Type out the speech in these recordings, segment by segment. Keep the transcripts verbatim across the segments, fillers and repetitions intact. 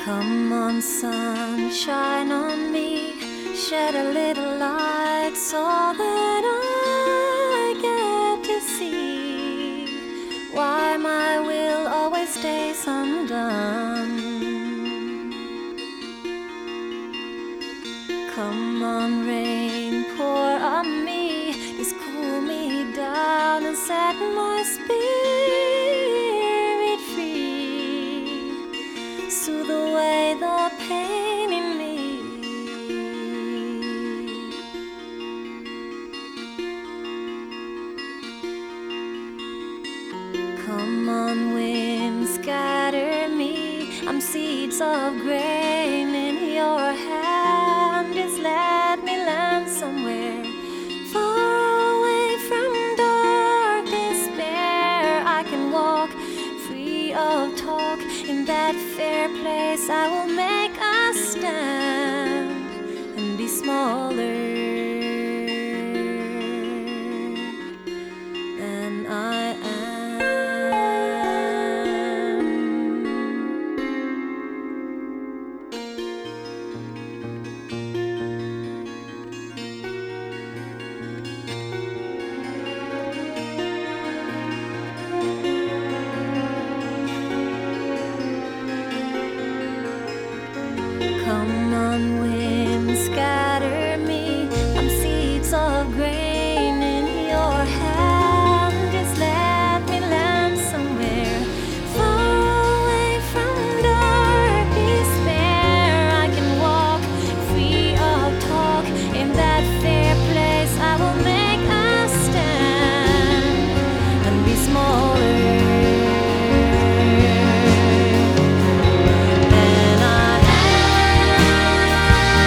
Come on, sun, shine on me, shed a little light so that I get to see why my will always stays undone. Come on, rain, pour on me, just cool me down and set my spirit free. Soothe away the pain in me. Come on, wind, scatter me. I'm seeds of grain in your hand. Just let me land somewhere far away from dark despair. I can walk free of talk. In that fair place I will make a stand and be smaller than I am. Come on, wind, scatter me. I'm seeds of grain in your hand. Just let me land somewhere far away from dark despair. I can walk free of talk. In that fair place I will make a stand and be smaller. Than I am.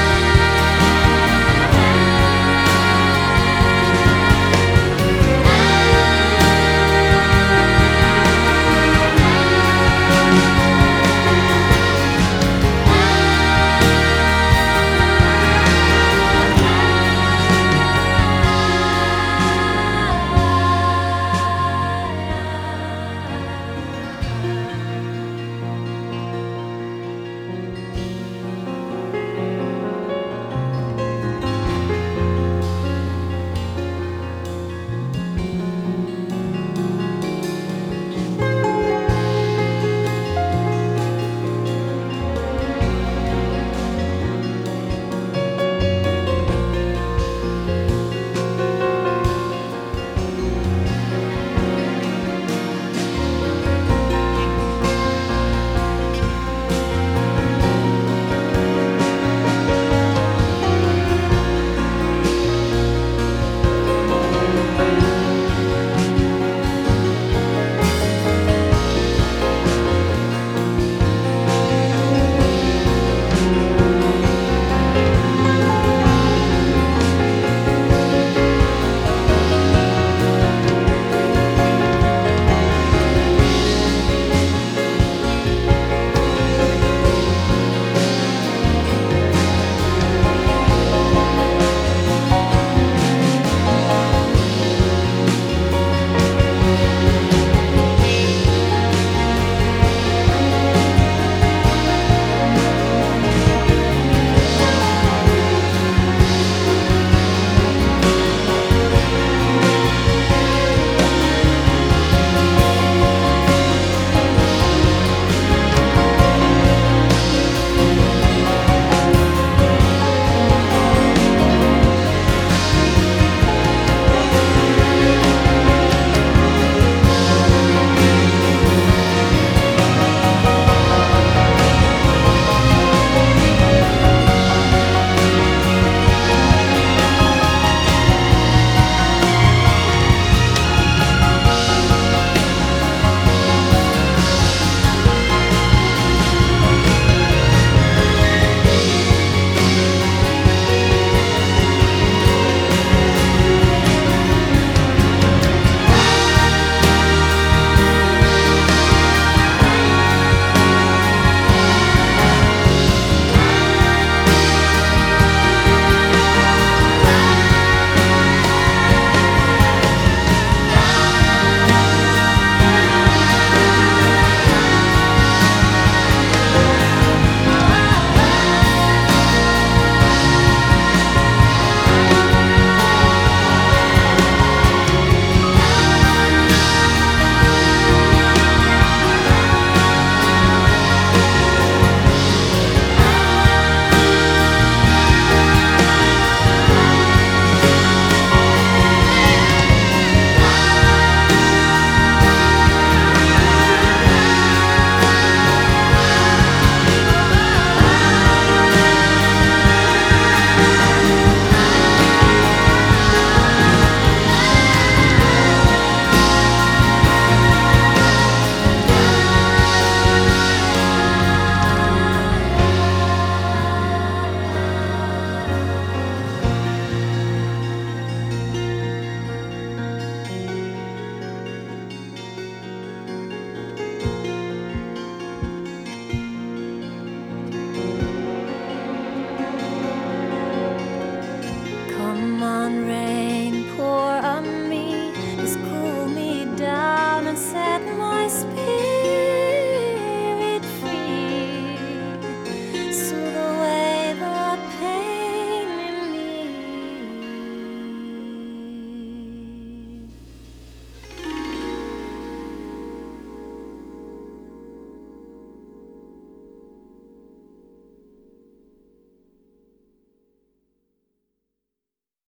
sunset